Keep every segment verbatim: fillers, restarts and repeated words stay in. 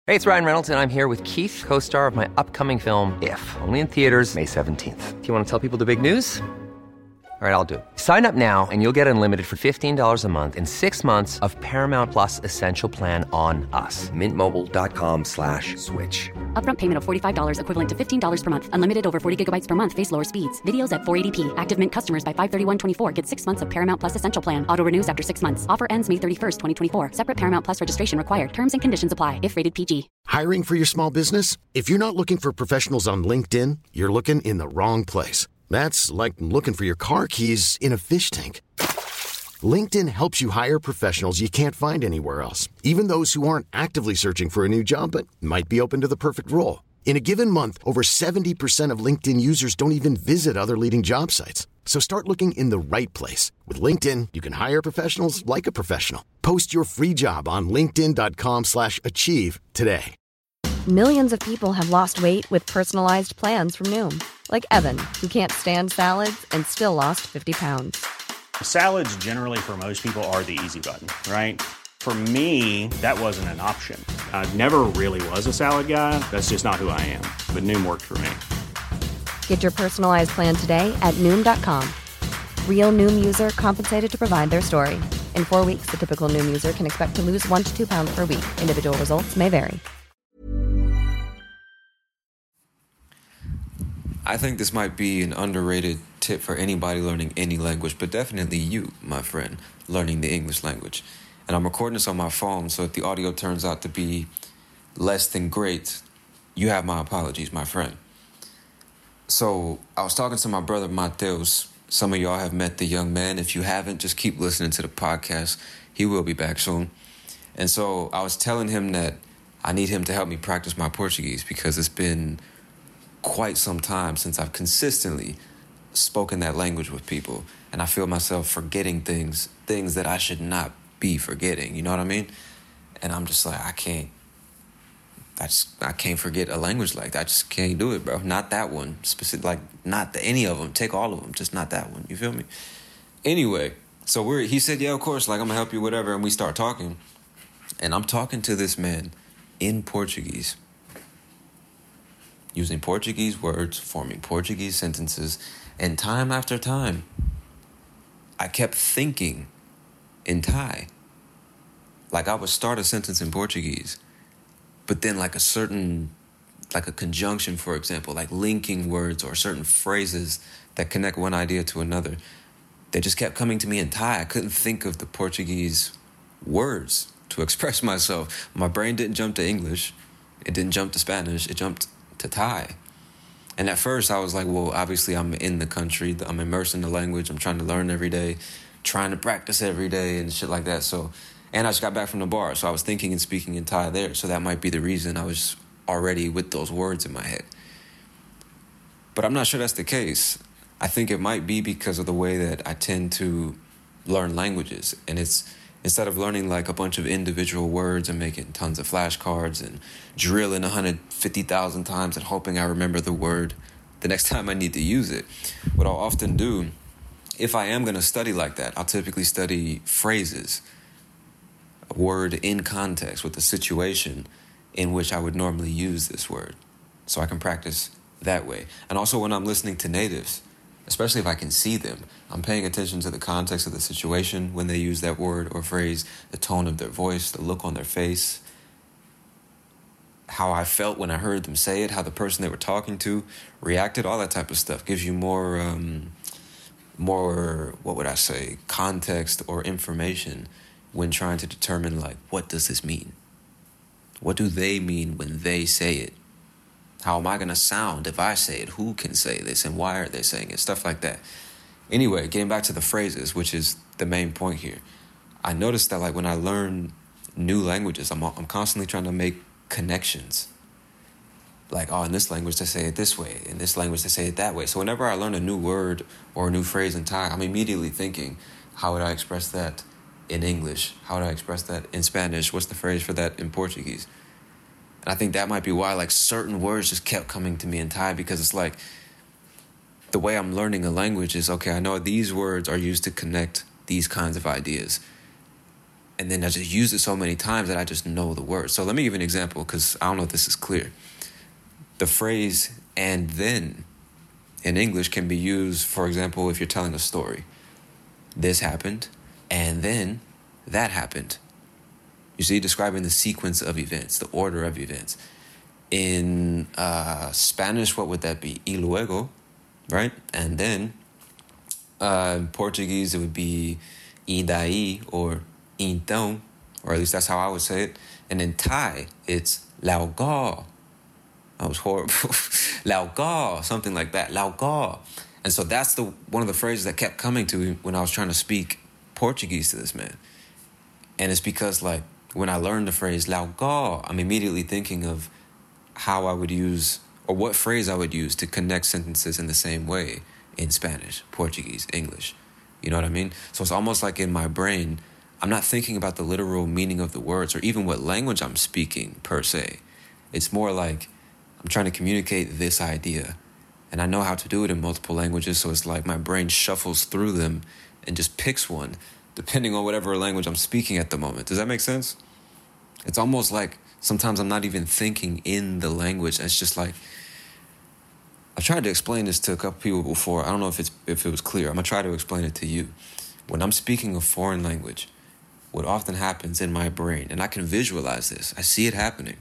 Hey, it's Ryan Reynolds, and I'm here with Keith, co-star of my upcoming film, If, only in theaters May seventeenth. Do you want to tell people the big news? All right, I'll do it. Sign up now and you'll get unlimited for fifteen dollars a month and six months of Paramount Plus Essential Plan on us. Mint Mobile dot com slash switch. Upfront payment of forty-five dollars equivalent to fifteen dollars per month. Unlimited over forty gigabytes per month. Face lower speeds. Videos at four eighty p. Active Mint customers by five thirty-one twenty-four get six months of Paramount Plus Essential Plan. Auto renews after six months. Offer ends May thirty-first, twenty twenty-four. Separate Paramount Plus registration required. Terms and conditions apply if rated P G. Hiring for your small business? If you're not looking for professionals on LinkedIn, you're looking in the wrong place. That's like looking for your car keys in a fish tank. LinkedIn helps you hire professionals you can't find anywhere else, even those who aren't actively searching for a new job but might be open to the perfect role. In a given month, over seventy percent of LinkedIn users don't even visit other leading job sites. So start looking in the right place. With LinkedIn, you can hire professionals like a professional. Post your free job on linkedin dot com slash achieve today. Millions of people have lost weight with personalized plans from Noom. Like Evan, who can't stand salads and still lost fifty pounds. Salads generally for most people are the easy button, right? For me, that wasn't an option. I never really was a salad guy. That's just not who I am. But Noom worked for me. Get your personalized plan today at Noom dot com. Real Noom user compensated to provide their story. In four weeks, the typical Noom user can expect to lose one to two pounds per week. Individual results may vary. I think this might be an underrated tip for anybody learning any language, but definitely you, my friend, learning the English language. And I'm recording this on my phone, so if the audio turns out to be less than great, you have my apologies, my friend. So I was talking to my brother Mateus. Some of y'all have met the young man. If you haven't, just keep listening to the podcast. He will be back soon. And so I was telling him that I need him to help me practice my Portuguese because it's been quite some time since I've consistently spoken that language with people, and I feel myself forgetting things, things that I should not be forgetting. You know what I mean? And I'm just like, I can't. I just I can't forget a language like that. I just can't do it, bro. Not that one, specific. Like not the, any of them. Take all of them, just not that one. You feel me? Anyway, so we're. He said, yeah, of course. Like I'm gonna help you, whatever. And we start talking, and I'm talking to this man in Portuguese, using Portuguese words, forming Portuguese sentences, and time after time, I kept thinking in Thai. Like I would start a sentence in Portuguese, but then like a certain, like a conjunction, for example, like linking words or certain phrases that connect one idea to another, they just kept coming to me in Thai. I couldn't think of the Portuguese words to express myself. My brain didn't jump to English. It didn't jump to Spanish. It jumped to Thai. And at first I was like, well, obviously I'm in the country. I'm immersed in the language. I'm trying to learn every day, trying to practice every day and shit like that. So, and I just got back from the bar. So I was thinking and speaking in Thai there. So that might be the reason I was already with those words in my head. But I'm not sure that's the case. I think it might be because of the way that I tend to learn languages. And it's, instead of learning like a bunch of individual words and making tons of flashcards and drilling one hundred fifty thousand times and hoping I remember the word the next time I need to use it, what I'll often do, if I am going to study like that, I'll typically study phrases, a word in context with the situation in which I would normally use this word, so I can practice that way. And also when I'm listening to natives, especially if I can see them, I'm paying attention to the context of the situation when they use that word or phrase, the tone of their voice, the look on their face, how I felt when I heard them say it, how the person they were talking to reacted, all that type of stuff gives you more, um, more, what would I say, context or information when trying to determine, like, what does this mean? What do they mean when they say it? How am I going to sound if I say it? Who can say this and why are they saying it? Stuff like that. Anyway, getting back to the phrases, which is the main point here. I noticed that like when I learn new languages, I'm I'm constantly trying to make connections. Like, oh, in this language they say it this way. In this language they say it that way. So whenever I learn a new word or a new phrase in Thai, I'm immediately thinking, how would I express that in English? How would I express that in Spanish? What's the phrase for that in Portuguese? And I think that might be why like certain words just kept coming to me in Thai, because it's like the way I'm learning a language is, okay, I know these words are used to connect these kinds of ideas. And then I just use it so many times that I just know the word. So let me give you an example, because I don't know if this is clear. The phrase "and then" in English can be used, for example, if you're telling a story. This happened, and then that happened. You see, describing the sequence of events, the order of events. In uh, Spanish, what would that be? Y luego, right? And then, uh, in Portuguese, it would be y daí or então, or at least that's how I would say it. And in Thai, it's lao go. That was horrible. Lao go, something like that. Lao go. And so that's the one of the phrases that kept coming to me when I was trying to speak Portuguese to this man. And it's because, like, when I learned the phrase lao go, I'm immediately thinking of how I would use, or what phrase I would use to connect sentences in the same way in Spanish, Portuguese, English. You know what I mean? So it's almost like in my brain, I'm not thinking about the literal meaning of the words or even what language I'm speaking per se. It's more like I'm trying to communicate this idea. And I know how to do it in multiple languages, so it's like my brain shuffles through them and just picks one, depending on whatever language I'm speaking at the moment. Does that make sense? It's almost like sometimes I'm not even thinking in the language. It's just like, I've tried to explain this to a couple people before. I don't know if it's if it was clear. I'm going to try to explain it to you. When I'm speaking a foreign language, what often happens in my brain, and I can visualize this, I see it happening.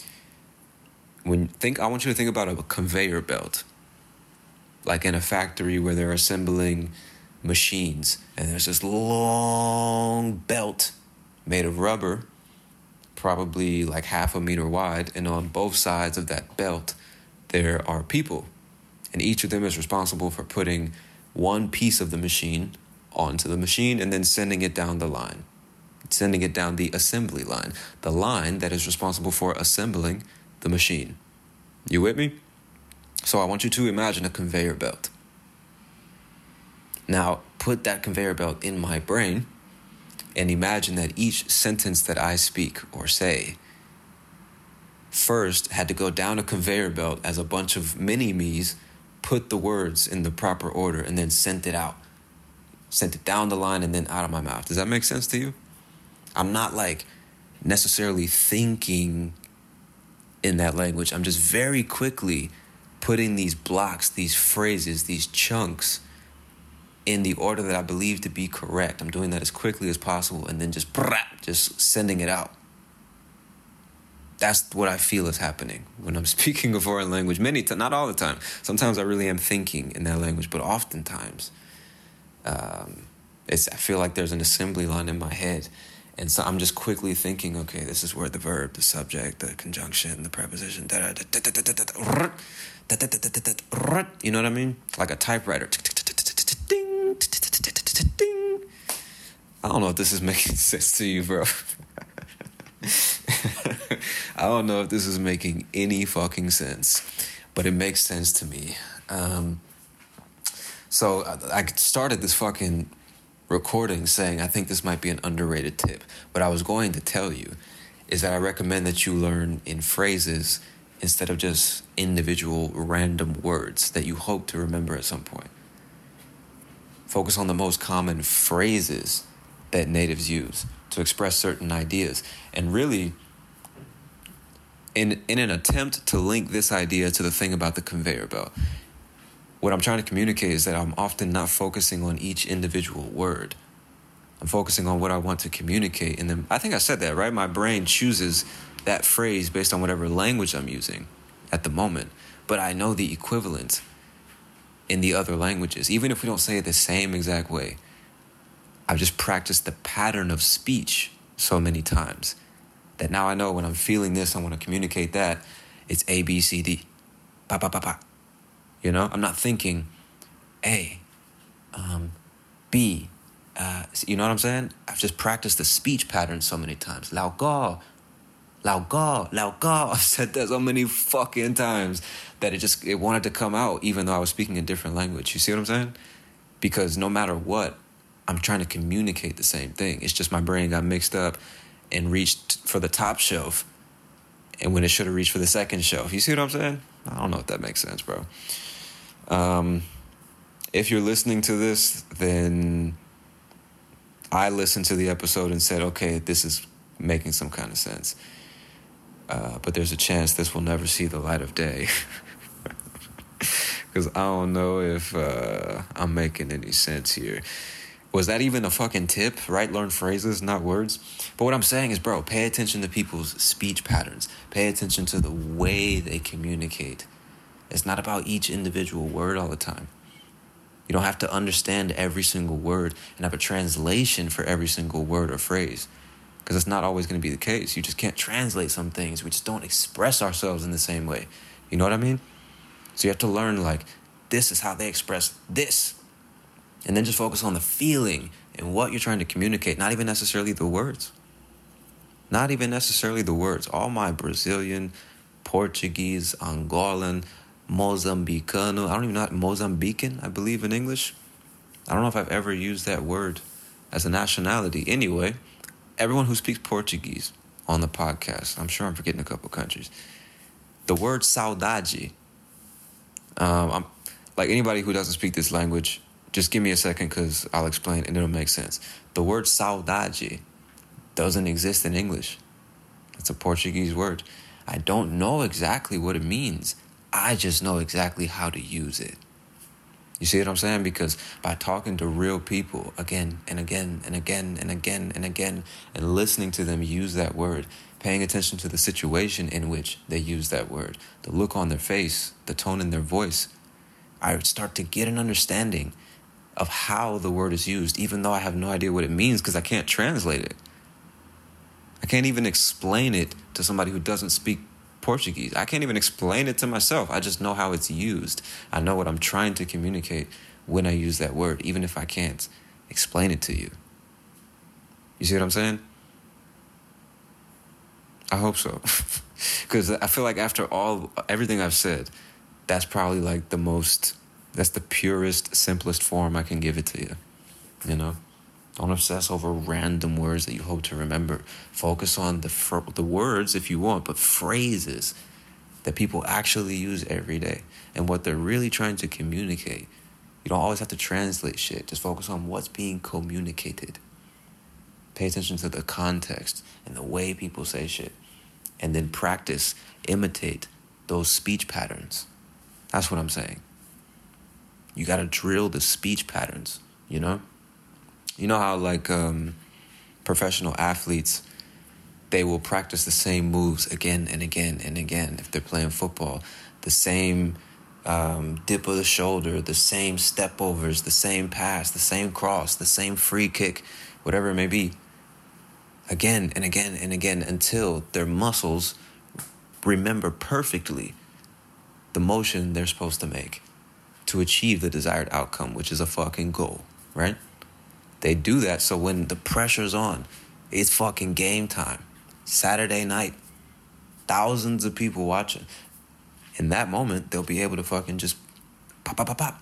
When think, I want you to think about a conveyor belt, like in a factory where they're assembling machines, and there's this long belt made of rubber, probably like half a meter wide, and on both sides of that belt, there are people. And each of them is responsible for putting one piece of the machine onto the machine and then sending it down the line, sending it down the assembly line, the line that is responsible for assembling the machine. You with me? So I want you to imagine a conveyor belt. Now, put that conveyor belt in my brain and imagine that each sentence that I speak or say first had to go down a conveyor belt as a bunch of mini-me's put the words in the proper order and then sent it out. Sent it down the line and then out of my mouth. Does that make sense to you? I'm not like necessarily thinking in that language. I'm just very quickly putting these blocks, these phrases, these chunks in the order that I believe to be correct. I'm doing that as quickly as possible and then just just sending it out. That's what I feel is happening when I'm speaking a foreign language. Many times, not all the time. Sometimes I really am thinking in that language, but oftentimes um, it's, I feel like there's an assembly line in my head. And so I'm just quickly thinking, okay, this is where the verb, the subject, the conjunction, the preposition, you know what I mean? Like a typewriter. I don't know if this is making sense to you, bro. I don't know if this is making any fucking sense, but it makes sense to me. Um, so I, I started this fucking recording saying I think this might be an underrated tip. What I was going to tell you is that I recommend that you learn in phrases instead of just individual random words that you hope to remember at some point. Focus on the most common phrases that natives use to express certain ideas. And really, in in an attempt to link this idea to the thing about the conveyor belt, what I'm trying to communicate is that I'm often not focusing on each individual word. I'm focusing on what I want to communicate. And then I think I said that, right? My brain chooses that phrase based on whatever language I'm using at the moment. But I know the equivalent in the other languages, even if we don't say it the same exact way. I've just practiced the pattern of speech so many times that now I know when I'm feeling this, I want to communicate that, it's A, B, C, D. Pa, pa, pa, pa. You know, I'm not thinking A, um, B. Uh, you know what I'm saying? I've just practiced the speech pattern so many times. Lao go, lao go, lao go. I've said that so many fucking times that it just, it wanted to come out even though I was speaking a different language. You see what I'm saying? Because no matter what, I'm trying to communicate the same thing. It's just my brain got mixed up and reached for the top shelf and when it should have reached for the second shelf. You see what I'm saying? I don't know if that makes sense, bro. Um, if you're listening to this, then I listened to the episode and said, okay, this is making some kind of sense. Uh, but there's a chance this will never see the light of day. Because I don't know if uh, I'm making any sense here. Was that even a fucking tip, right? Learn phrases, not words. But what I'm saying is, bro, pay attention to people's speech patterns. Pay attention to the way they communicate. It's not about each individual word all the time. You don't have to understand every single word and have a translation for every single word or phrase. Because it's not always going to be the case. You just can't translate some things. We just don't express ourselves in the same way. You know what I mean? So you have to learn, like, this is how they express this. And then just focus on the feeling and what you're trying to communicate, not even necessarily the words. Not even necessarily the words. All my Brazilian, Portuguese, Angolan, Mozambicano, I don't even know, Mozambican, I believe in English. I don't know if I've ever used that word as a nationality. Anyway, everyone who speaks Portuguese on the podcast, I'm sure I'm forgetting a couple countries. The word saudade, um, I'm, like anybody who doesn't speak this language, just give me a second because I'll explain and it'll make sense. The word saudade doesn't exist in English. It's a Portuguese word. I don't know exactly what it means. I just know exactly how to use it. You see what I'm saying? Because by talking to real people again and again and again and again and again and listening to them use that word, paying attention to the situation in which they use that word, the look on their face, the tone in their voice, I would start to get an understanding of how the word is used, even though I have no idea what it means because I can't translate it. I can't even explain it to somebody who doesn't speak Portuguese. I can't even explain it to myself. I just know how it's used. I know what I'm trying to communicate when I use that word, even if I can't explain it to you. You see what I'm saying? I hope so. Because I feel like after all, everything I've said, that's probably like the most, that's the purest, simplest form I can give it to you. You know? Don't obsess over random words that you hope to remember. Focus on the fr- the words if you want, but phrases that people actually use every day and what they're really trying to communicate. You don't always have to translate shit. Just focus on what's being communicated. Pay attention to the context and the way people say shit. And then practice, imitate those speech patterns. That's what I'm saying. You got to drill the speech patterns, you know? You know how, like, um, professional athletes, they will practice the same moves again and again and again if they're playing football. The same um, dip of the shoulder, the same step overs, the same pass, the same cross, the same free kick, whatever it may be. Again and again and again until their muscles remember perfectly the motion they're supposed to make to achieve the desired outcome, which is a fucking goal, right? They do that so when the pressure's on, it's fucking game time. Saturday night, thousands of people watching. In that moment, they'll be able to fucking just pop, pop, pop, pop.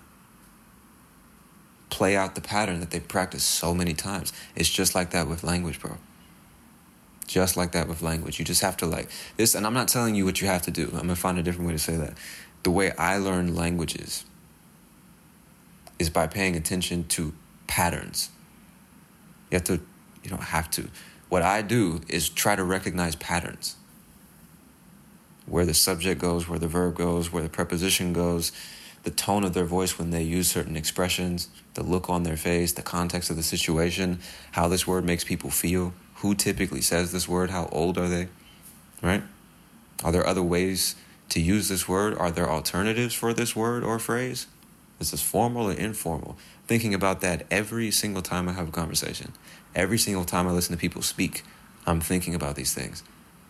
Play out the pattern that they practiced so many times. It's just like that with language, bro. Just like that with language. You just have to like this, and I'm not telling you what you have to do. I'm going to find a different way to say that. The way I learn languages is by paying attention to patterns. You have to, you don't have to. What I do is try to recognize patterns. Where the subject goes, where the verb goes, where the preposition goes, the tone of their voice when they use certain expressions, the look on their face, the context of the situation, how this word makes people feel, who typically says this word, how old are they, right? Are there other ways to use this word? Are there alternatives for this word or phrase? Is this formal or informal? Thinking about that every single time I have a conversation. Every single time I listen to people speak, I'm thinking about these things.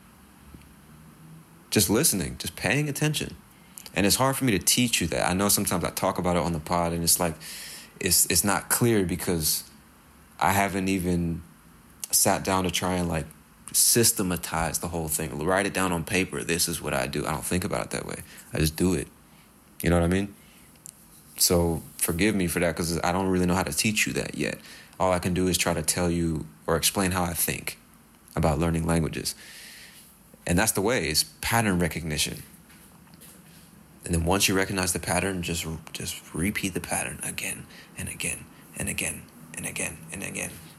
Just listening, just paying attention. And it's hard for me to teach you that. I know sometimes I talk about it on the pod and it's like, it's it's not clear because I haven't even sat down to try and like systematize the whole thing. Write it down on paper. This is what I do. I don't think about it that way. I just do it. You know what I mean? So forgive me for that because I don't really know how to teach you that yet. All I can do is try to tell you or explain how I think about learning languages. And that's the way, it's pattern recognition. And then once you recognize the pattern, just just repeat the pattern again and again and again and again and again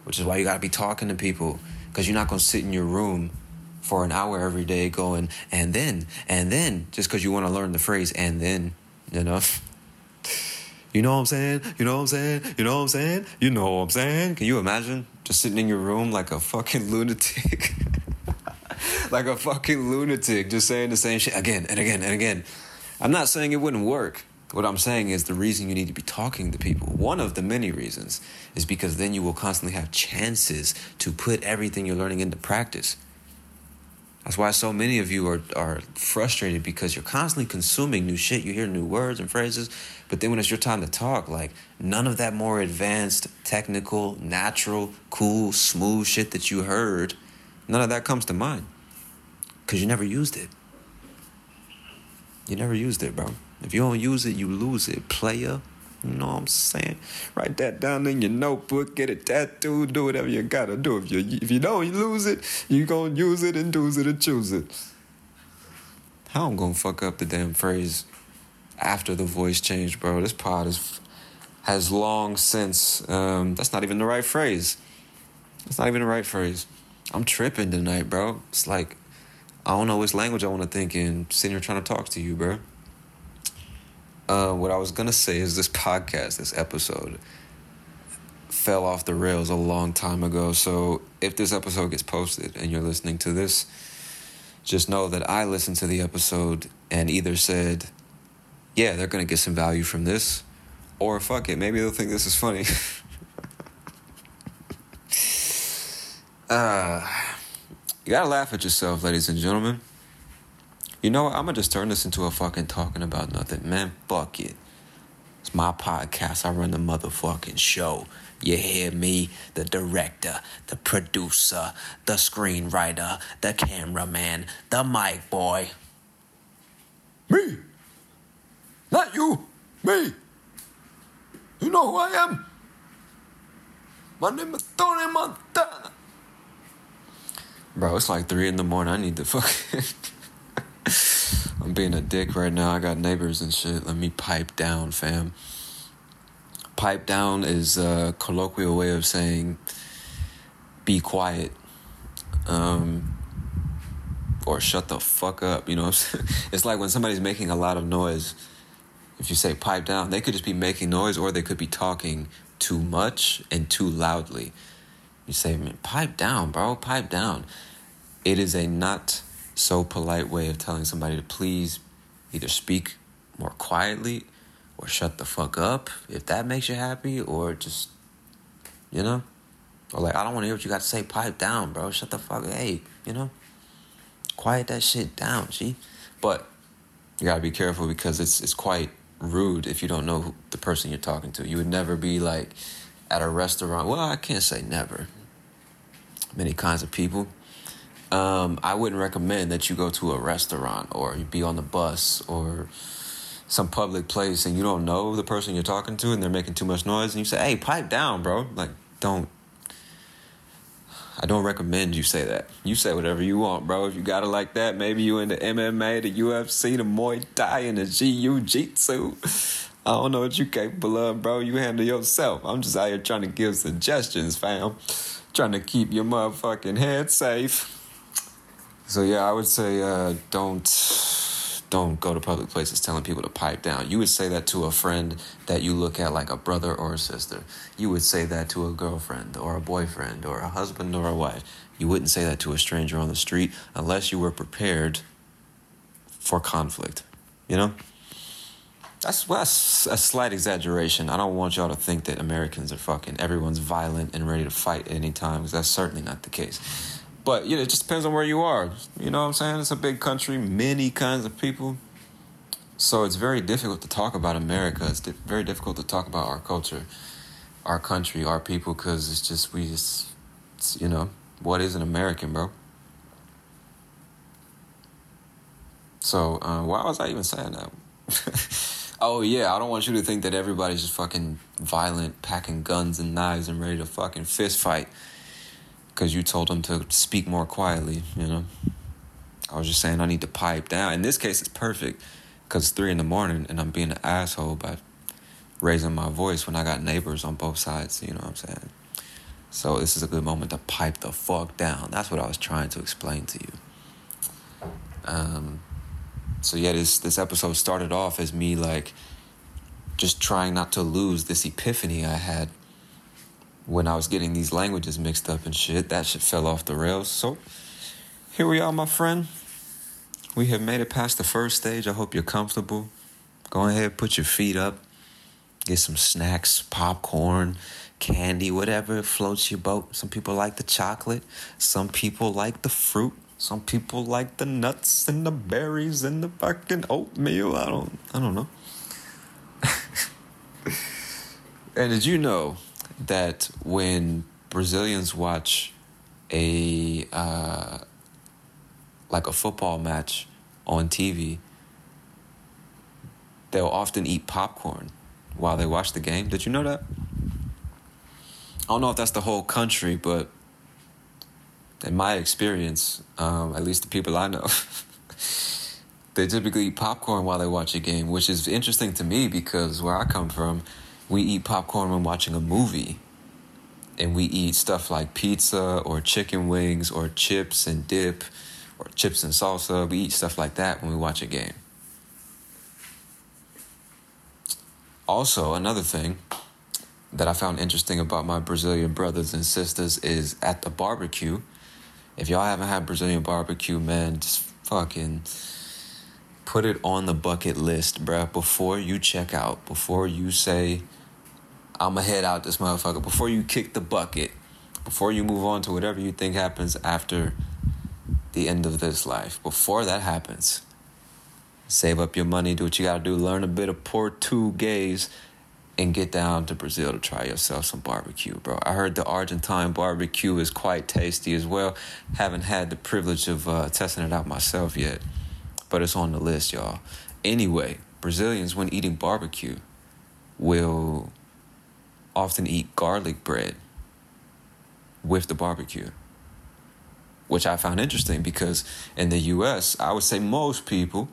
which is why you got to be talking to people, because you're not going to sit in your room for an hour every day going, and then, and then, just because you want to learn the phrase, and then, you know. You know what I'm saying? You know what I'm saying? You know what I'm saying? You know what I'm saying? Can you imagine just sitting in your room like a fucking lunatic? Like a fucking lunatic, just saying the same shit again and again and again. I'm not saying it wouldn't work. What I'm saying is the reason you need to be talking to people, one of the many reasons, is because then you will constantly have chances to put everything you're learning into practice. That's why so many of you are, are frustrated, because you're constantly consuming new shit. You hear new words and phrases, but then when it's your time to talk, like none of that more advanced, technical, natural, cool, smooth shit that you heard, none of that comes to mind because you never used it. You never used it, bro. If you don't use it, you lose it, player. You know what I'm saying? Write that down in your notebook, get it tattooed, do whatever you gotta do. If you if you don't lose it, you gonna use it and do it and choose it. How I'm gonna fuck up the damn phrase after the voice change, bro? This pod is has long since. Um, that's not even the right phrase. That's not even the right phrase. I'm tripping tonight, bro. It's like I don't know which language I want to think in. Sitting here trying to talk to you, bro. Uh, what I was going to say is this podcast, this episode, fell off the rails a long time ago. So if this episode gets posted and you're listening to this, just know that I listened to the episode and either said, yeah, they're going to get some value from this, or fuck it, maybe they'll think this is funny. uh, you got to laugh at yourself, ladies and gentlemen. You know what? I'm going to just turn this into a fucking talking about nothing. Man, fuck it. It's my podcast. I run the motherfucking show. You hear me? The director, the producer, the screenwriter, the cameraman, the mic boy. Me. Not you. Me. You know who I am? My name is Tony Montana. Bro, it's like three in the morning. I need to fucking... I'm being a dick right now. I got neighbors and shit. Let me pipe down, fam. Pipe down is a colloquial way of saying be quiet. Um, or shut the fuck up, you know what I'm saying? It's like when somebody's making a lot of noise. If you say pipe down, they could just be making noise, or they could be talking too much and too loudly. You say, man, pipe down, bro, pipe down. It is a not so polite way of telling somebody to please either speak more quietly or shut the fuck up, if that makes you happy, or just, you know, or like, I don't want to hear what you got to say, pipe down, bro, shut the fuck, hey, you know, quiet that shit down, G. But you gotta be careful, because it's it's quite rude if you don't know who, the person you're talking to. You would never be like at a restaurant. Well, I can't say never. Many kinds of people. Um, I wouldn't recommend that you go to a restaurant or you be on the bus or some public place and you don't know the person you're talking to and they're making too much noise and you say, hey, pipe down, bro. Like, don't. I don't recommend you say that. You say whatever you want, bro. If you got it like that, maybe you into M M A, the U F C, the Muay Thai, and the Jiu-Jitsu. I don't know what you capable of, bro. You handle yourself. I'm just out here trying to give suggestions, fam. Trying to keep your motherfucking head safe. So yeah, I would say uh, don't don't go to public places telling people to pipe down. You would say that to a friend that you look at like a brother or a sister. You would say that to a girlfriend or a boyfriend or a husband or a wife. You wouldn't say that to a stranger on the street unless you were prepared for conflict. You know? That's, well, that's a slight exaggeration. I don't want y'all to think that Americans are fucking, everyone's violent and ready to fight at any time, because that's certainly not the case. But, you know, it just depends on where you are. You know what I'm saying? It's a big country, many kinds of people. So it's very difficult to talk about America. It's di- very difficult to talk about our culture, our country, our people, because it's just, we just, it's, you know, what is an American, bro? So, uh, why was I even saying that? Oh, yeah, I don't want you to think that everybody's just fucking violent, packing guns and knives and ready to fucking fist fight. Because you told them to speak more quietly, you know. I was just saying I need to pipe down. In this case, it's perfect because it's three in the morning and I'm being an asshole by raising my voice when I got neighbors on both sides, you know what I'm saying. So this is a good moment to pipe the fuck down. That's what I was trying to explain to you. Um, so yeah, this, this episode started off as me, like, just trying not to lose this epiphany I had when I was getting these languages mixed up and shit. That shit fell off the rails. So here we are, my friend. We have made it past the first stage. I hope you're comfortable. Go ahead, put your feet up. Get some snacks, popcorn, candy, whatever floats your boat. Some people like the chocolate. Some people like the fruit. Some people like the nuts and the berries and the fucking oatmeal. I don't, I don't know. And did you know that when Brazilians watch a uh, like a football match on T V, they'll often eat popcorn while they watch the game? Did you know that? I don't know if that's the whole country, but in my experience, um, at least the people I know, they typically eat popcorn while they watch a game, which is interesting to me because where I come from, we eat popcorn when watching a movie. And we eat stuff like pizza or chicken wings or chips and dip or chips and salsa. We eat stuff like that when we watch a game. Also, another thing that I found interesting about my Brazilian brothers and sisters is at the barbecue. If y'all haven't had Brazilian barbecue, man, just fucking put it on the bucket list, bruh. Before you check out, before you say, I'ma head out this motherfucker, before you kick the bucket, before you move on to whatever you think happens after the end of this life, before that happens, save up your money, do what you gotta do, learn a bit of Portuguese, and get down to Brazil to try yourself some barbecue, bro. I heard the Argentine barbecue is quite tasty as well. Haven't had the privilege of uh, testing it out myself yet, but it's on the list, y'all. Anyway, Brazilians, when eating barbecue, will often eat garlic bread with the barbecue, which I found interesting because in the U S, I would say most people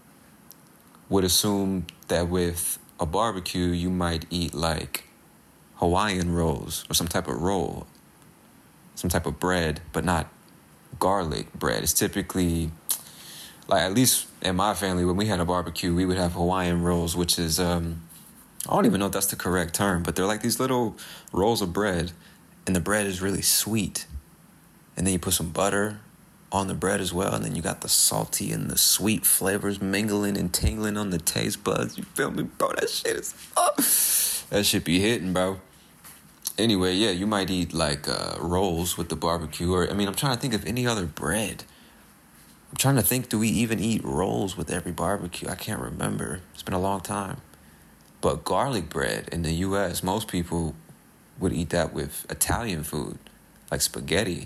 would assume that with a barbecue, you might eat like Hawaiian rolls or some type of roll, some type of bread, but not garlic bread. It's typically, like, at least in my family, when we had a barbecue, we would have Hawaiian rolls, which is, um, I don't even know if that's the correct term, but they're like these little rolls of bread, and the bread is really sweet. And then you put some butter on the bread as well, and then you got the salty and the sweet flavors mingling and tingling on the taste buds. You feel me, bro? That shit is, oh, that shit be hitting, bro. Anyway, yeah, you might eat like uh, rolls with the barbecue, or I mean, I'm trying to think of any other bread. I'm trying to think, do we even eat rolls with every barbecue? I can't remember. It's been a long time. But garlic bread in the U S, most people would eat that with Italian food, like spaghetti.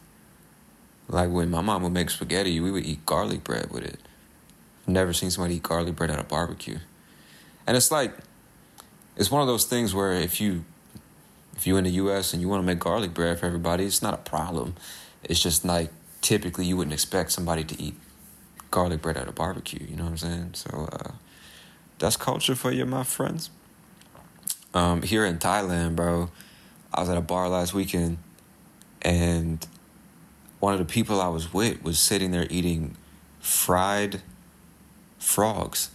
Like when my mom would make spaghetti, we would eat garlic bread with it. I've never seen somebody eat garlic bread at a barbecue. And it's like, it's one of those things where if you, if you're in the U S and you want to make garlic bread for everybody, it's not a problem. It's just like, typically you wouldn't expect somebody to eat garlic bread at a barbecue, you know what I'm saying? So, uh, that's culture for you, my friends. Um, here in Thailand, bro, I was at a bar last weekend, and one of the people I was with was sitting there eating fried frogs.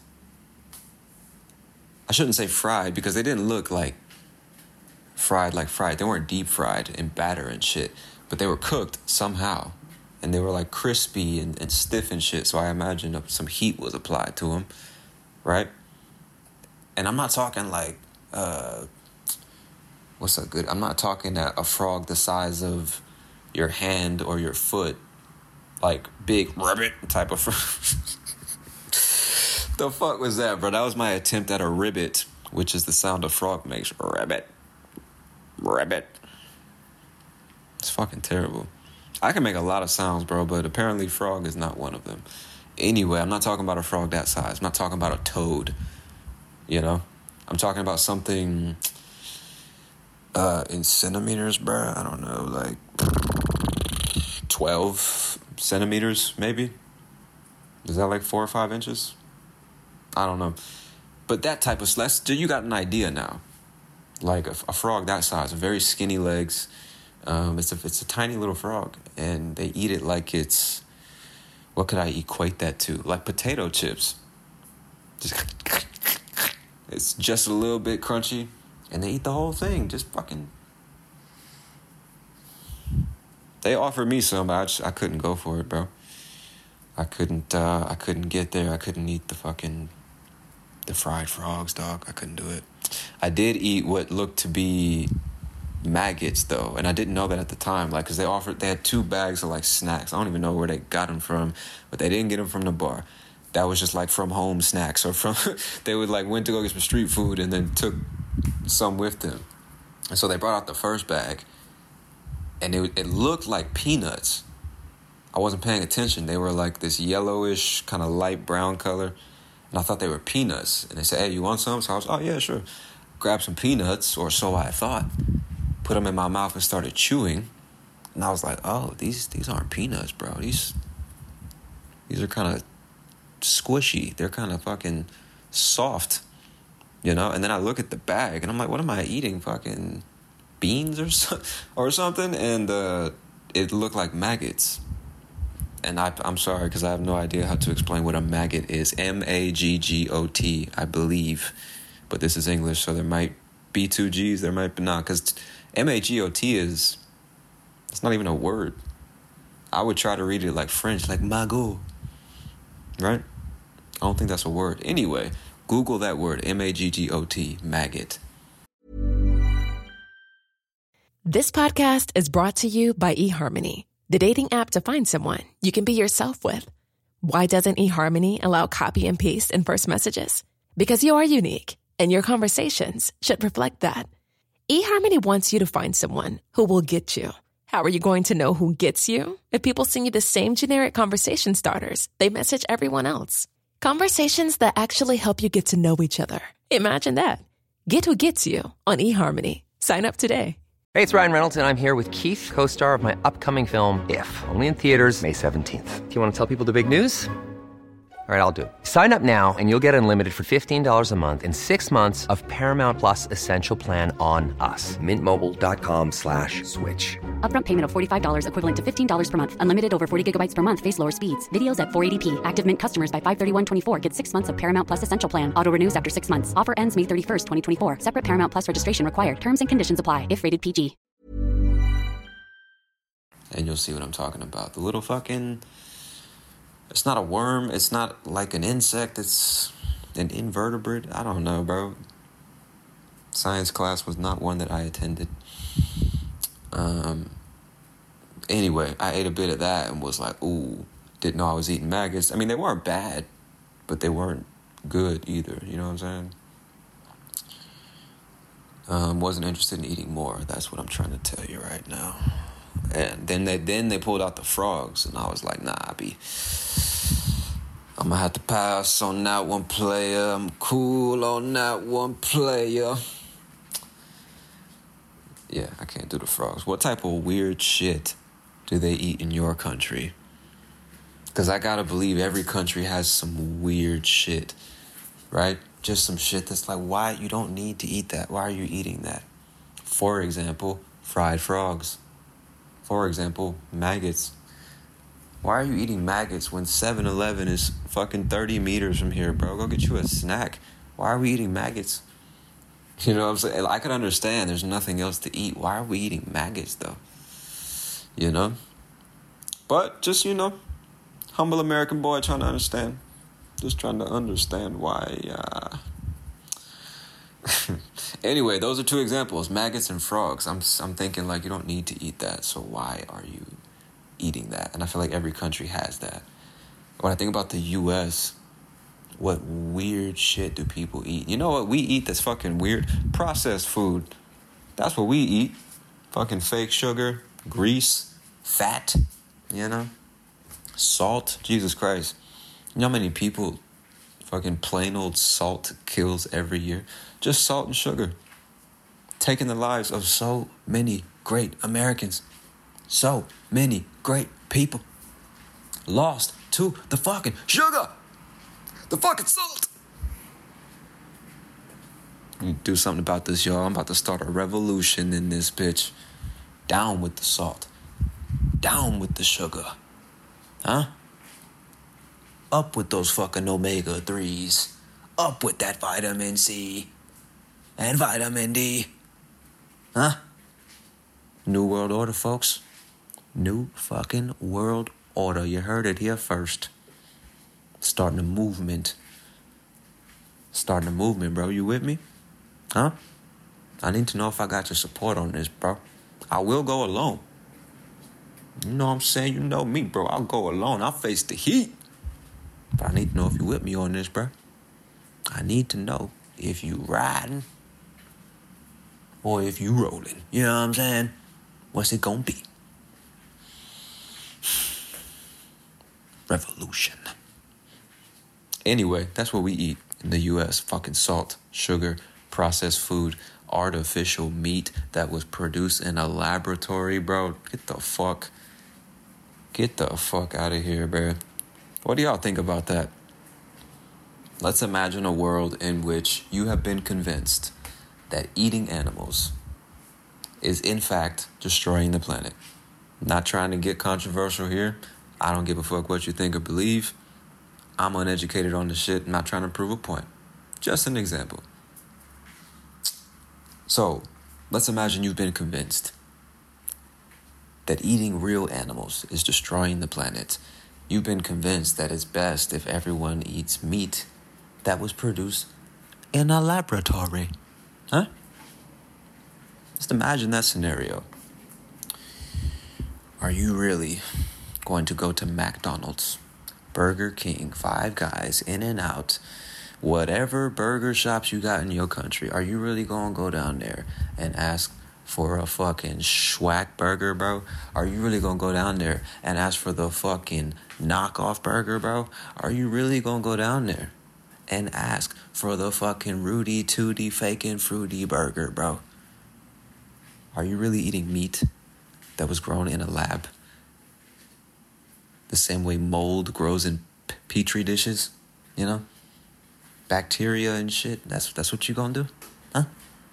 I shouldn't say fried because they didn't look like fried like fried. They weren't deep fried in batter and shit, but they were cooked somehow. And they were like crispy and, and stiff and shit, so I imagine some heat was applied to them, right? And I'm not talking like, uh, what's a good, I'm not talking a, a frog the size of your hand or your foot, like big ribbit type of frog. The fuck was that, bro? That was my attempt at a ribbit, which is the sound a frog makes. Ribbit. Ribbit. It's fucking terrible. I can make a lot of sounds, bro, but apparently frog is not one of them. Anyway, I'm not talking about a frog that size. I'm not talking about a toad. You know, I'm talking about something uh, in centimeters, bro. I don't know, like twelve centimeters, maybe. Is that like four or five inches? I don't know. But that type of, let's, you got an idea now. Like a, a frog that size, very skinny legs, Um, it's a it's a tiny little frog, and they eat it like it's, what could I equate that to? Like potato chips. Just it's just a little bit crunchy, and they eat the whole thing. Just fucking. They offered me some, but I just, I couldn't go for it, bro. I couldn't uh, I couldn't get there. I couldn't eat the fucking the fried frogs, dog. I couldn't do it. I did eat what looked to be maggots though, and I didn't know that at the time, like, because they offered they had two bags of like snacks. I don't even know where they got them from, but they didn't get them from the bar. That was just like from home snacks, or from they would like went to go get some street food and then took some with them. And so they brought out the first bag, and it it looked like peanuts. I wasn't paying attention. They were like this yellowish kind of light brown color, and I thought they were peanuts. And they said, "Hey, you want some?" So I was, "Oh yeah, sure." Grabbed some peanuts, or so I thought. Put them in my mouth and started chewing, and I was like, "Oh, these these aren't peanuts, bro. These these are kind of squishy. They're kind of fucking soft, you know." And then I look at the bag, and I'm like, "What am I eating? Fucking beans or so, or something?" And uh, it looked like maggots. And I, I'm sorry, because I have no idea how to explain what a maggot is. M A G G O T, I believe, but this is English, so there might be two G's, there might be not, because M A G O T is, it's not even a word. I would try to read it like French, like magot, right? I don't think that's a word. Anyway, Google that word, M A G G O T, maggot. This podcast is brought to you by eHarmony, the dating app to find someone you can be yourself with. Why doesn't eHarmony allow copy and paste in first messages? Because you are unique, and your conversations should reflect that. eHarmony wants you to find someone who will get you. How are you going to know who gets you? If people send you the same generic conversation starters they message everyone else. Conversations that actually help you get to know each other. Imagine that. Get who gets you on eHarmony. Sign up today. Hey, it's Ryan Reynolds, and I'm here with Keith, co-star of my upcoming film, If, only in theaters May seventeenth. Do you want to tell people the big news? All right, I'll do it. Sign up now and you'll get unlimited for fifteen dollars a month and six months of Paramount Plus Essential Plan on us. Mint Mobile dot com slash switch. Upfront payment of forty-five dollars equivalent to fifteen dollars per month. Unlimited over forty gigabytes per month. Face lower speeds. Videos at four eighty p. Active Mint customers by five thirty-one twenty-four get six months of Paramount Plus Essential Plan. Auto renews after six months. Offer ends May thirty-first, twenty twenty-four. Separate Paramount Plus registration required. Terms and conditions apply if rated P G. And you'll see what I'm talking about. The little fucking... It's not a worm. It's not like an insect. It's an invertebrate. I don't know, bro. Science class was not one that I attended. Um. Anyway, I ate a bit of that and was like, ooh, didn't know I was eating maggots. I mean, they weren't bad, but they weren't good either. You know what I'm saying? Um, wasn't interested in eating more. That's what I'm trying to tell you right now. And then they then they pulled out the frogs, and I was like, nah, I be, I'm gonna have to pass on that one, player. I'm cool on that one, player. Yeah, I can't do the frogs. What type of weird shit do they eat in your country? Because I gotta believe every country has some weird shit, right? Just some shit that's like, why? You don't need to eat that. Why are you eating that? For example, fried frogs. For example, maggots. Why are you eating maggots when seven eleven is fucking thirty meters from here, bro? Go get you a snack. Why are we eating maggots? You know what I'm saying? I could understand there's nothing else to eat. Why are we eating maggots, though? You know? But just, you know, humble American boy trying to understand. Just trying to understand why. Uh... Anyway, those are two examples, maggots and frogs. I'm I'm thinking, like, you don't need to eat that, so why are you eating that? And I feel like every country has that. When I think about the U S, what weird shit do people eat? You know what we eat that's fucking weird? Processed food. That's what we eat. Fucking fake sugar, grease, fat, you know? Salt. Jesus Christ. You know how many people fucking plain old salt kills every year? Just salt and sugar. Taking the lives of so many great Americans. So many great people. Lost to the fucking sugar. The fucking salt. You do something about this, y'all. I'm about to start a revolution in this bitch. Down with the salt. Down with the sugar. Huh? Up with those fucking omega threes. Up with that vitamin C. And vitamin D. Huh? New World Order, folks. New fucking World Order. You heard it here first. Starting a movement. Starting a movement, bro. You with me? Huh? I need to know if I got your support on this, bro. I will go alone. You know what I'm saying? You know me, bro. I'll go alone. I'll face the heat. But I need to know if you with me on this, bro. I need to know if you riding or if you rolling. You know what I'm saying? What's it gonna be? Revolution. Anyway, that's what we eat in the U S. Fucking salt, sugar, processed food, artificial meat that was produced in a laboratory, bro. Get the fuck, get the fuck out of here, bro. What do y'all think about that? Let's imagine a world in which you have been convinced that eating animals is in fact destroying the planet. Not trying to get controversial here. I don't give a fuck what you think or believe. I'm uneducated on the shit, not trying to prove a point. Just an example. So, let's imagine you've been convinced that eating real animals is destroying the planet. You've been convinced that it's best if everyone eats meat that was produced in a laboratory. Huh? Just imagine that scenario. Are you really going to go to McDonald's, Burger King, Five Guys, In-N-Out, whatever burger shops you got in your country? Are you really going to go down there and ask for a fucking schwack burger, bro? Are you really going to go down there and ask for the fucking knockoff burger, bro? Are you really going to go down there and ask for the fucking Rudy Tooty faking fruity burger, bro? Are you really eating meat that was grown in a lab? The same way mold grows in p- petri dishes, you know? Bacteria and shit. That's that's what you gonna do? Huh?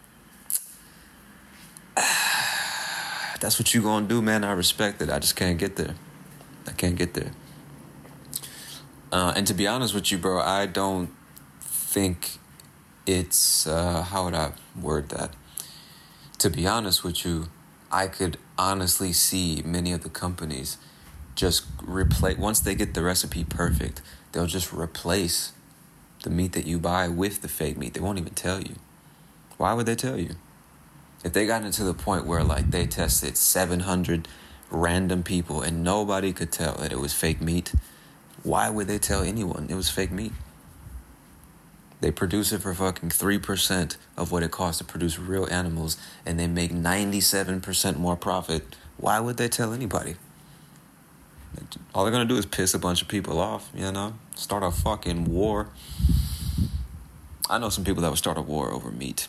That's what you gonna do, man. I respect it. I just can't get there. I can't get there. Uh, and to be honest with you, bro, I don't think it's... Uh, how would I word that? To be honest with you, I could honestly see many of the companies just replace... Once they get the recipe perfect, they'll just replace the meat that you buy with the fake meat. They won't even tell you. Why would they tell you? If they got into the point where, like, they tested seven hundred random people and nobody could tell that it was fake meat, why would they tell anyone it was fake meat? They produce it for fucking three percent of what it costs to produce real animals, and they make ninety-seven percent more profit. Why would they tell anybody? All they're gonna do is piss a bunch of people off, you know? Start a fucking war. I know some people that would start a war over meat.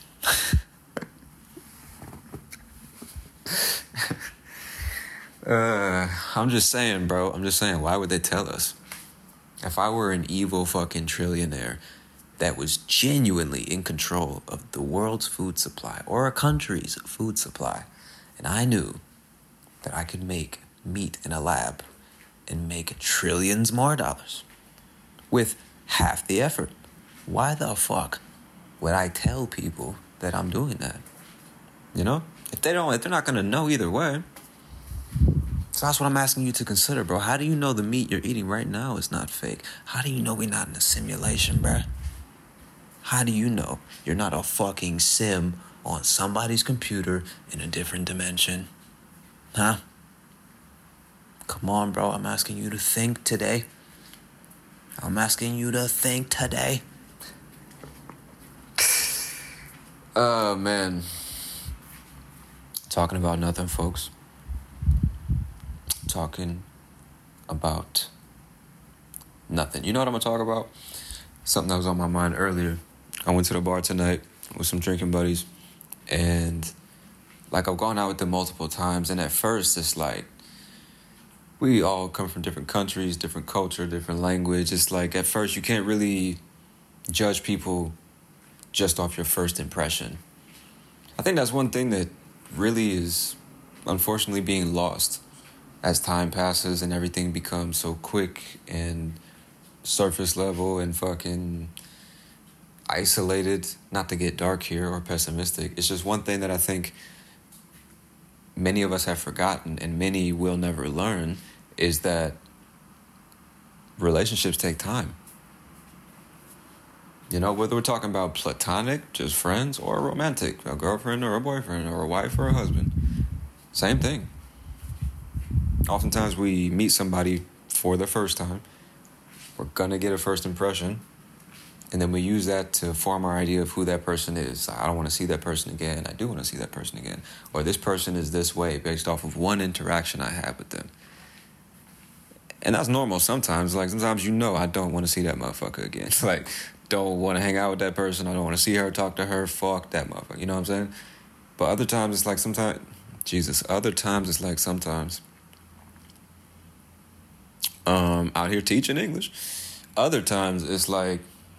uh, I'm just saying, bro. I'm just saying, why would they tell us? If I were an evil fucking trillionaire that was genuinely in control of the world's food supply or a country's food supply, and I knew that I could make meat in a lab and make trillions more dollars with half the effort, why the fuck would I tell people that I'm doing that? You know? If they don't, if they're not gonna know either way. So that's what I'm asking you to consider, bro. How do you know the meat you're eating right now is not fake? How do you know we're not in a simulation, bro? How do you know you're not a fucking sim on somebody's computer in a different dimension? Huh? Come on, bro. I'm asking you to think today. I'm asking you to think today. Oh, uh, man. Talking about nothing, folks. Talking about nothing. You know what I'm going to talk about? Something that was on my mind earlier. I went to the bar tonight with some drinking buddies. And, like, I've gone out with them multiple times. And at first, it's like, we all come from different countries, different culture, different language. It's like, at first, you can't really judge people just off your first impression. I think that's one thing that really is unfortunately being lost as time passes and everything becomes so quick and surface level and fucking isolated. Not to get dark here or pessimistic. It's just one thing that I think many of us have forgotten and many will never learn is that relationships take time. You know, whether we're talking about platonic, just friends, or romantic, a girlfriend or a boyfriend or a wife or a husband, same thing. Oftentimes we meet somebody for the first time. We're gonna get a first impression. And then we use that to form our idea of who that person is. I don't want to see that person again. I do want to see that person again. Or this person is this way based off of one interaction I had with them. And that's normal sometimes. Like, sometimes you know I don't want to see that motherfucker again. Like, don't want to hang out with that person. I don't want to see her, talk to her. Fuck that motherfucker. You know what I'm saying? But other times it's like sometimes... Jesus. Other times it's like sometimes... Um, out here teaching English. Other times it's like...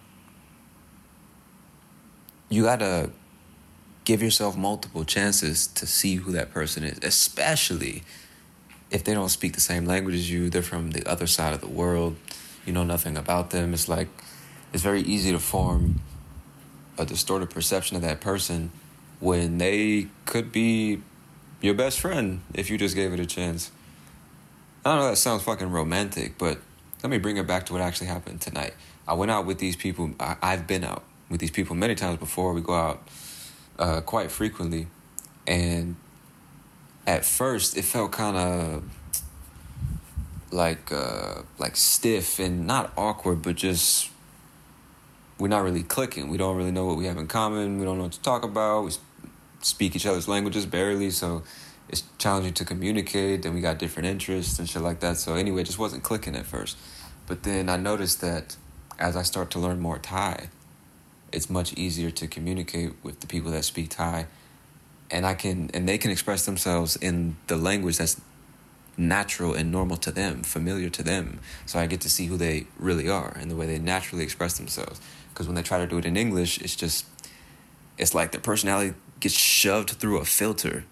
You gotta give yourself multiple chances to see who that person is, especially if they don't speak the same language as you, they're from the other side of the world, you know nothing about them. It's like, it's very easy to form a distorted perception of that person when they could be your best friend if you just gave it a chance. I don't know, that sounds fucking romantic, but let me bring it back to what actually happened tonight. I went out with these people, I, I've been out with these people many times before. We go out uh, quite frequently, and at first it felt kind of like uh, like stiff and not awkward, but just we're not really clicking. We don't really know what we have in common. We don't know what to talk about. We speak each other's languages barely, so it's challenging to communicate. And we got different interests and shit like that. So anyway, it just wasn't clicking at first. But then I noticed that as I start to learn more Thai, it's much easier to communicate with the people that speak Thai, and I can, and they can express themselves in the language that's natural and normal to them, familiar to them. So I get to see who they really are and the way they naturally express themselves. Because when they try to do it in English, it's just, it's like their personality gets shoved through a filter,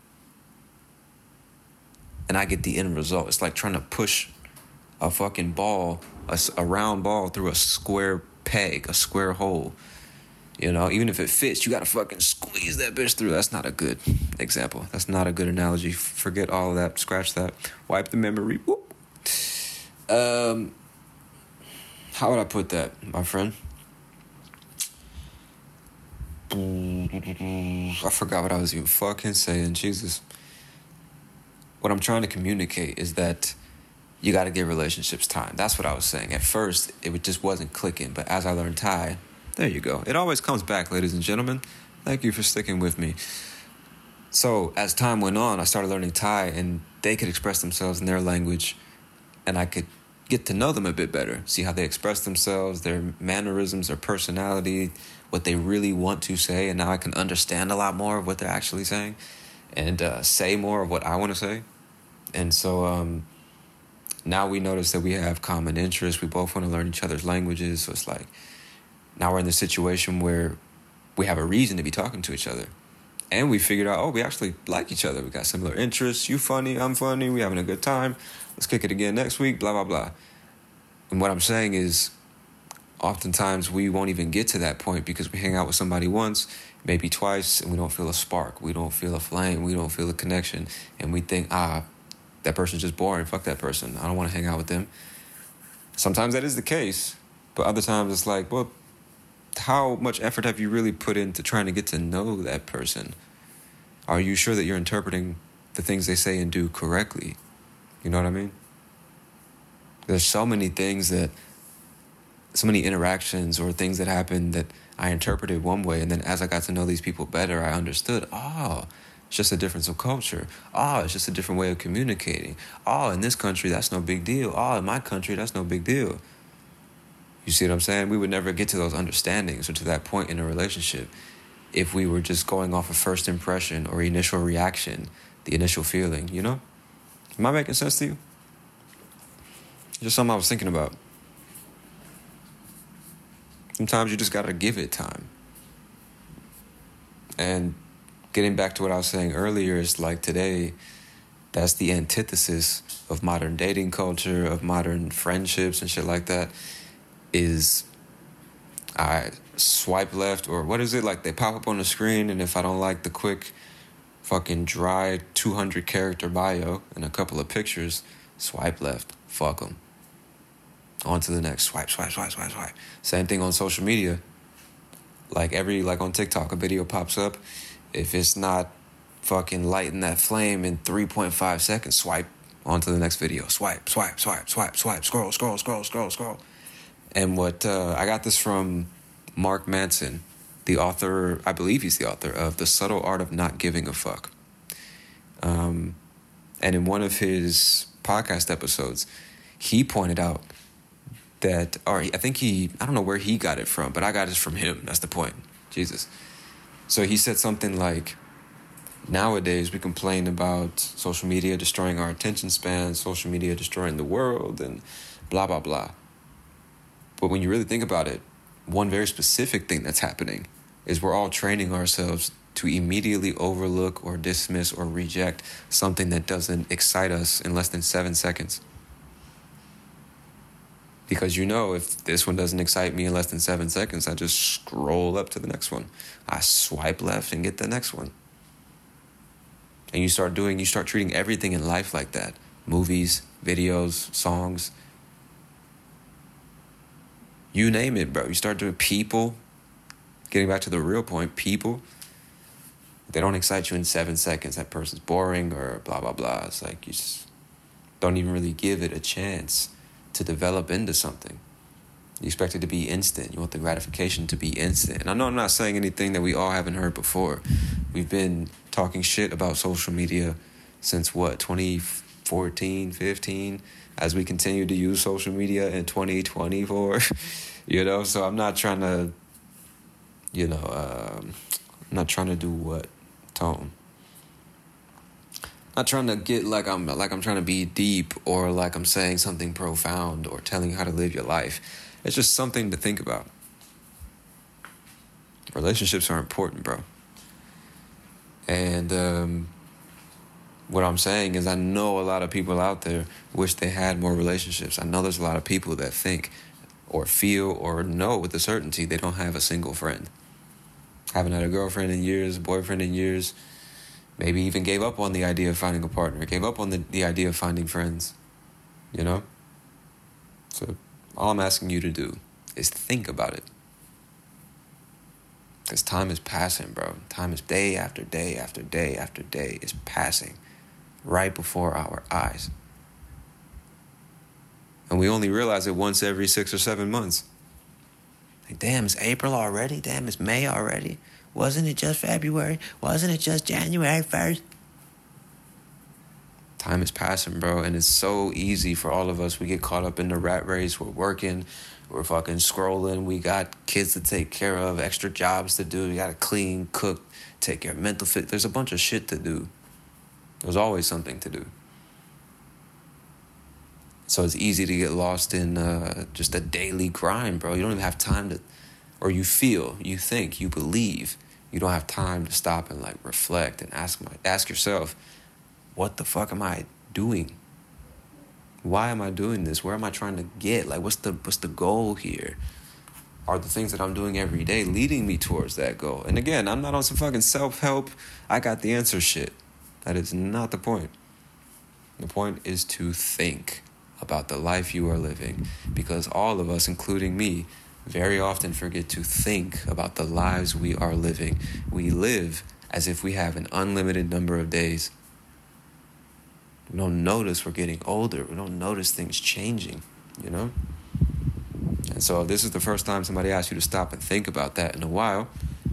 and I get the end result. It's like trying to push a fucking ball, a, a round ball through a square peg, a square hole. You know, even if it fits, you gotta fucking squeeze that bitch through. That's not a good example. That's not a good analogy. Forget all of that. Scratch that. Wipe the memory. Whoop. Um, how would I put that, my friend? I forgot what I was even fucking saying. Jesus. What I'm trying to communicate is that you gotta give relationships time. That's what I was saying. At first, it just wasn't clicking. But as I learned Thai... There you go. It always comes back, ladies and gentlemen. Thank you for sticking with me. So, as time went on, I started learning Thai, and they could express themselves in their language, and I could get to know them a bit better, see how they express themselves, their mannerisms, their personality, what they really want to say, and now I can understand a lot more of what they're actually saying, and uh, say more of what I want to say. And so, um, now we notice that we have common interests. We both want to learn each other's languages, so it's like... Now we're in the situation where we have a reason to be talking to each other. And we figured out, oh, we actually like each other. We got similar interests. You funny, I'm funny. We having a good time. Let's kick it again next week, blah, blah, blah. And what I'm saying is, oftentimes we won't even get to that point because we hang out with somebody once, maybe twice, and we don't feel a spark. We don't feel a flame. We don't feel a connection. And we think, ah, that person's just boring. Fuck that person. I don't want to hang out with them. Sometimes that is the case. But other times it's like, well, how much effort have you really put into trying to get to know that person? Are you sure that you're interpreting the things they say and do correctly? You know what I mean? There's so many things that, so many interactions or things that happened that I interpreted one way, and then as I got to know these people better, I understood, oh, it's just a difference of culture. Oh, it's just a different way of communicating. Oh, in this country, that's no big deal. Oh, in my country, that's no big deal. You see what I'm saying? We would never get to those understandings or to that point in a relationship if we were just going off of first impression or initial reaction, the initial feeling, you know? Am I making sense to you? Just something I was thinking about. Sometimes you just gotta give it time. And getting back to what I was saying earlier, is like today, That's the antithesis of modern dating culture, of modern friendships and shit like that, is I swipe left, or what is it? Like they pop up on the screen, and if I don't like the quick fucking dry two hundred character bio and a couple of pictures, swipe left. Fuck them. On to the next. Swipe, swipe, swipe, swipe, swipe. Same thing on social media. Like every, like on TikTok, a video pops up. If it's not fucking lighting that flame in three point five seconds, swipe on to the next video. Swipe, swipe, swipe, swipe, swipe, scroll, scroll, scroll, scroll, scroll. And what, uh, I got this from Mark Manson, the author, I believe he's the author of The Subtle Art of Not Giving a Fuck. Um, and in one of his podcast episodes, he pointed out that, or I think he, I don't know where he got it from, but I got it from him. That's the point. Jesus. So he said something like, nowadays we complain about social media destroying our attention span, social media destroying the world, and blah, blah, blah. But when you really think about it, one very specific thing that's happening is we're all training ourselves to immediately overlook or dismiss or reject something that doesn't excite us in less than seven seconds. Because you know, if this one doesn't excite me in less than seven seconds, I just scroll up to the next one. I swipe left and get the next one. And you start doing, you start treating everything in life like that. Movies, videos, songs. You name it, bro. You start doing people. Getting back to the real point, people. They don't excite you in seven seconds. That person's boring or blah, blah, blah. It's like you just don't even really give it a chance to develop into something. You expect it to be instant. You want the gratification to be instant. And I know I'm not saying anything that we all haven't heard before. We've been talking shit about social media since what, twenty fourteen, fifteen, as we continue to use social media in twenty twenty-four, you know? So I'm not trying to, you know, um, I'm not trying to do what, Tone? Not trying to get like I'm like I'm trying to be deep or like I'm saying something profound or telling you how to live your life. It's just something to think about. Relationships are important, bro. And um, what I'm saying is I know a lot of people out there wish they had more relationships. I know there's a lot of people that think or feel or know with a certainty they don't have a single friend. Haven't had a girlfriend in years, boyfriend in years. Maybe even gave up on the idea of finding a partner. Gave up on the, the idea of finding friends. You know? So all I'm asking you to do is think about it. Because time is passing, bro. Time is day after day after day after day is passing right before our eyes. And we only realize it once every six or seven months. Like, damn, it's April already? Damn, it's May already? Wasn't it just February? Wasn't it just January first? Time is passing, bro, and it's so easy for all of us. We get caught up in the rat race. We're working. We're fucking scrolling. We got kids to take care of, extra jobs to do. We got to clean, cook, take care of mental fit. There's a bunch of shit to do. There's always something to do. So it's easy to get lost in uh, just a daily grind, bro. You don't even have time to, or you feel, you think, you believe. You don't have time to stop and like reflect and ask my, ask yourself, what the fuck am I doing? Why am I doing this? Where am I trying to get? Like, what's the what's the goal here? Are the things that I'm doing every day leading me towards that goal? And again, I'm not on some fucking self-help, I got the answer shit. That is not the point. The point is to think about the life you are living, because all of us, including me, very often forget to think about the lives we are living. We live as if we have an unlimited number of days. We don't notice we're getting older. We don't notice things changing, you know? And so if this is the first time somebody asks you to stop and think about that in a while,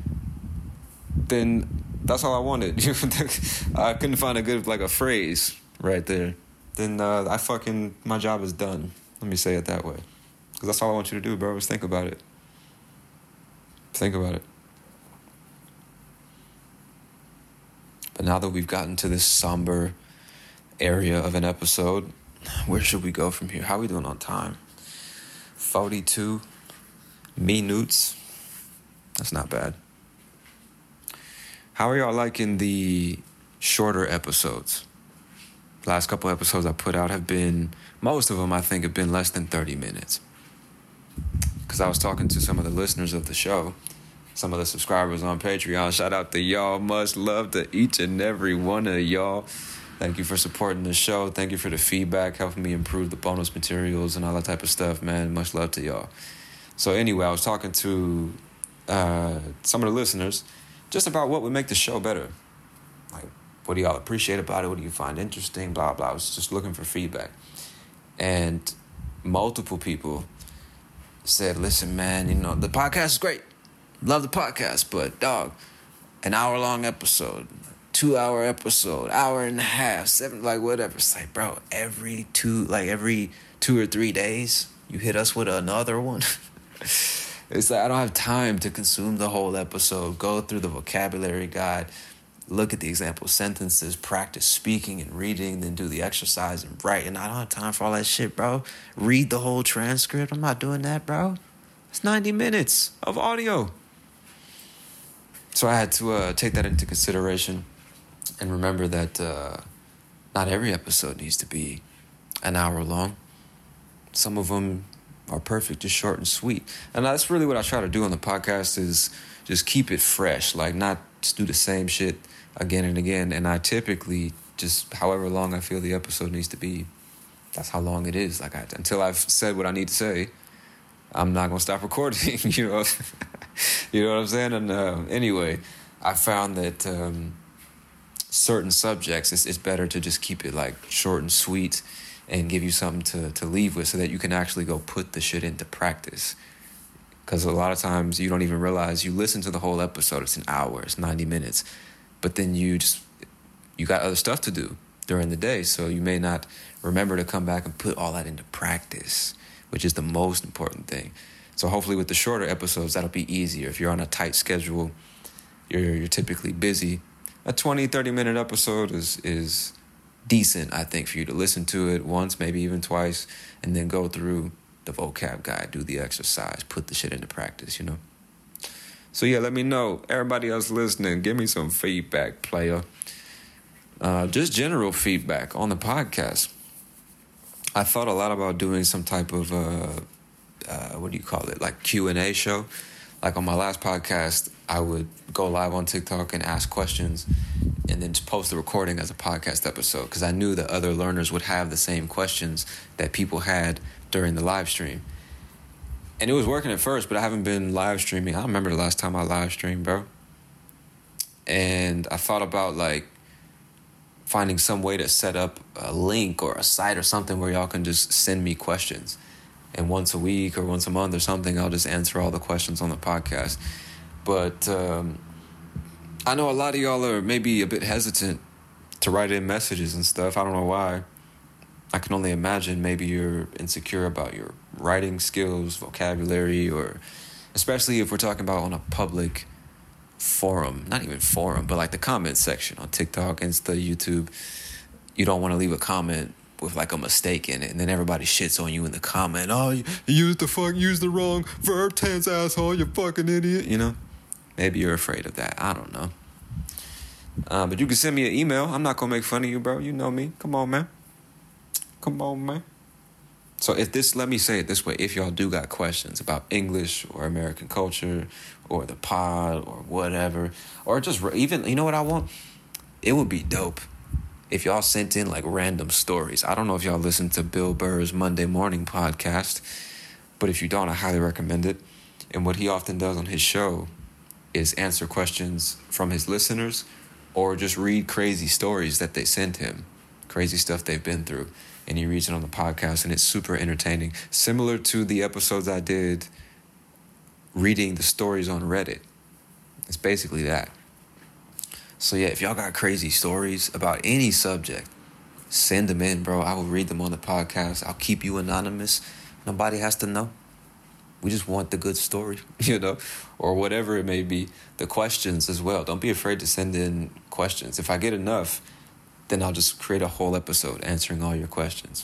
then that's all I wanted. I couldn't find a good, like, a phrase right there. Then uh, I fucking, my job is done. Let me say it that way. Because that's all I want you to do, bro, is think about it. Think about it. But now that we've gotten to this somber area of an episode, where should we go from here? How are we doing on time? forty-two minutes. That's not bad. How are y'all liking the shorter episodes? last couple episodes I put out have been, most of them I think have been less than thirty minutes. Because I was talking to some of the listeners of the show, some of the subscribers on Patreon. Shout out to y'all. Much love to each and every one of y'all. Thank you for supporting the show. Thank you for the feedback, helping me improve the bonus materials and all that type of stuff, man. Much love to y'all. So anyway, I was talking to uh, some of the listeners just about what would make the show better. Like, what do y'all appreciate about it? What do you find interesting? Blah, blah. I was just looking for feedback. And multiple people said, listen, man, you know, the podcast is great. Love the podcast, but, dog, an hour-long episode, two-hour episode, hour and a half, seven, like, whatever. It's like, bro, every two, like, every two or three days, you hit us with another one. It's like, I don't have time to consume the whole episode, go through the vocabulary guide, look at the example sentences, practice speaking and reading, then do the exercise and writing. I don't have time for all that shit, bro. Read the whole transcript. I'm not doing that, bro. It's ninety minutes of audio. So I had to uh, take that into consideration and remember that uh, not every episode needs to be an hour long. Some of them are perfect, just short and sweet. And that's really what I try to do on the podcast, is just keep it fresh, like not just do the same shit again and again. And I typically just, however long I feel the episode needs to be, that's how long it is. Like I, until I've said what I need to say, I'm not gonna stop recording. you know, you know what I'm saying. And uh, anyway, I found that um, certain subjects, it's, it's better to just keep it like short and sweet, and give you something to to leave with, so that you can actually go put the shit into practice. Because a lot of times you don't even realize you listen to the whole episode. It's an hour, it's ninety minutes. But then you just, you got other stuff to do during the day. So you may not remember to come back and put all that into practice, which is the most important thing. So hopefully with the shorter episodes, that'll be easier. If you're on a tight schedule, you're you're typically busy, a twenty, thirty minute episode is is decent, I think, for you to listen to it once, maybe even twice, and then go through the vocab guide, do the exercise, put the shit into practice, you know? So yeah, let me know. Everybody else listening, give me some feedback, player. Uh, just general feedback on the podcast. I thought a lot about doing some type of, uh, uh, what do you call it, like Q and A show. Like on my last podcast, I would go live on TikTok and ask questions and then just post the recording as a podcast episode, because I knew that other learners would have the same questions that people had during the live stream. And it was working at first, but I haven't been live streaming. I don't remember the last time I live streamed, bro. And I thought about like finding some way to set up a link or a site or something where y'all can just send me questions. And once a week or once a month or something, I'll just answer all the questions on the podcast. But um, I know a lot of y'all are maybe a bit hesitant to write in messages and stuff. I don't know why. I can only imagine maybe you're insecure about your writing skills, vocabulary, or especially if we're talking about on a public forum, not even forum, but like the comment section on TikTok, Insta, YouTube. You don't want to leave a comment with like a mistake in it, and then everybody shits on you in the comment. Oh, you used the fuck, used the wrong verb tense, asshole, you fucking idiot. You know, maybe you're afraid of that. I don't know. Uh, but you can send me an email. I'm not gonna make fun of you, bro. You know me. Come on, man. Come on, man. So if this, let me say it this way. If y'all do got questions about English or American culture or the pod or whatever, or just even, you know what I want? It would be dope if y'all sent in like random stories. I don't know if y'all listen to Bill Burr's Monday Morning podcast, but if you don't, I highly recommend it. And what he often does on his show is answer questions from his listeners or just read crazy stories that they send him, crazy stuff they've been through. And he reads it on the podcast, and it's super entertaining. Similar to the episodes I did reading the stories on Reddit. It's basically that. So yeah, if y'all got crazy stories about any subject, send them in, bro. I will read them on the podcast. I'll keep you anonymous. Nobody has to know. We just want the good story, you know, or whatever it may be. The questions as well. Don't be afraid to send in questions. If I get enough, then I'll just create a whole episode answering all your questions.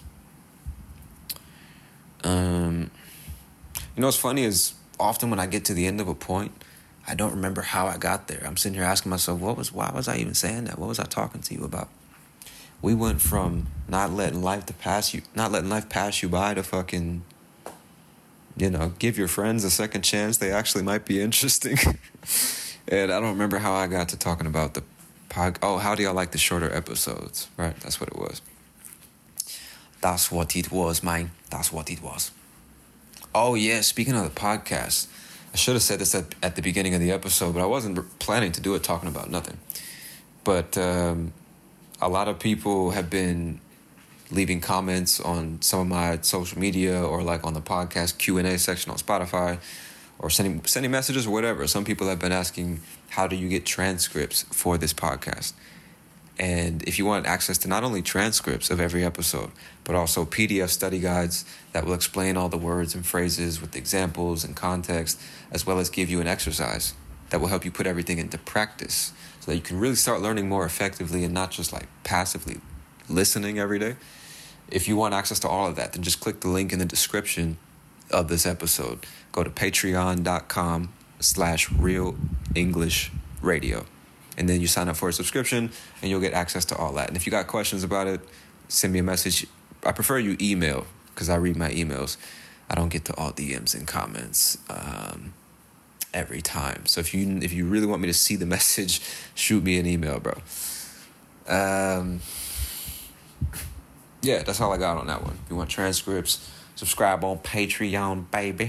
Um, you know what's funny is often when I get to the end of a point, I don't remember how I got there. I'm sitting here asking myself, what was, why was I even saying that? What was I talking to you about? We went from not letting life to pass you, not letting life pass you by to fucking, you know, give your friends a second chance. They actually might be interesting. And I don't remember how I got to talking about the pod. Oh, how do y'all like the shorter episodes? Right, that's what it was. That's what it was, man. That's what it was. Oh, yeah, speaking of the podcast, I should have said this at, at the beginning of the episode, but I wasn't planning to do it talking about nothing. But um, a lot of people have been leaving comments on some of my social media or like on the podcast Q and A section on Spotify or sending sending messages or whatever. Some people have been asking, how do you get transcripts for this podcast? And if you want access to not only transcripts of every episode, but also P D F study guides that will explain all the words and phrases with examples and context, as well as give you an exercise that will help you put everything into practice so that you can really start learning more effectively and not just like passively listening every day. If you want access to all of that, then just click the link in the description of this episode. Go to patreon.com slash real English radio. And then you sign up for a subscription and you'll get access to all that. And if you got questions about it, send me a message. I prefer you email because I read my emails. I don't get to all D Ms and comments um, every time. So if you if you really want me to see the message, shoot me an email, bro. Um, yeah, that's all I got on that one. If you want transcripts, subscribe on Patreon, baby.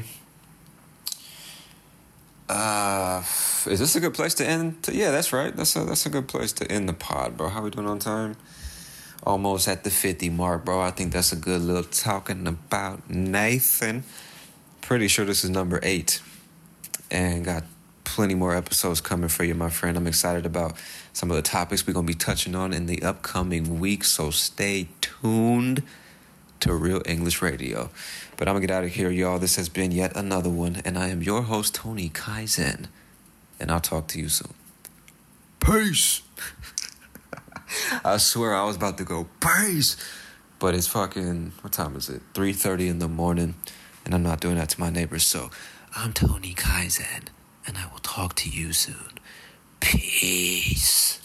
Uh, is this a good place to end? To, yeah, that's right. That's a that's a good place to end the pod, bro. How we doing on time? Almost at the fifty mark, bro. I think that's a good little talking about Nathan. Pretty sure this is number eight, and got plenty more episodes coming for you, my friend. I'm excited about some of the topics we're gonna be touching on in the upcoming weeks. So stay tuned to Real English Radio. But I'm gonna get out of here, y'all. This has been yet another one, and I am your host, Tony Kaizen, and I'll talk to you soon. Peace. I swear I was about to go peace, but it's fucking, what time is it? three thirty in the morning, and I'm not doing that to my neighbors. So I'm Tony Kaizen, and I will talk to you soon. Peace.